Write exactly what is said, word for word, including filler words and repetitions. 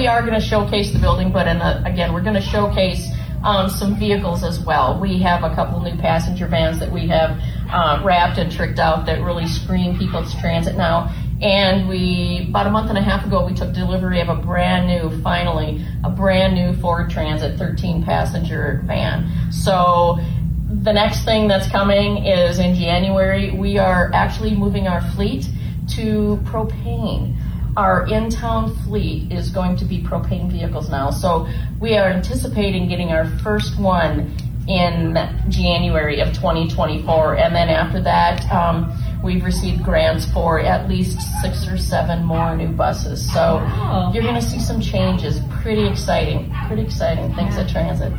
we are going to showcase the building, but in the, again, we're going to showcase um, some vehicles as well. We have a couple new passenger vans that we have uh, wrapped and tricked out that really scream People's Transit now. And we, about a month and a half ago, we took delivery of a brand new, finally, a brand new Ford Transit thirteen passenger van. So the next thing that's coming is in January, we are actually moving our fleet to propane. Our in-town fleet is going to be propane vehicles now. So we are anticipating getting our first one in January of twenty twenty-four. And then after that, um, we've received grants for at least six or seven more new buses. So wow. You're going to see some changes. Pretty exciting, pretty exciting things at Transit.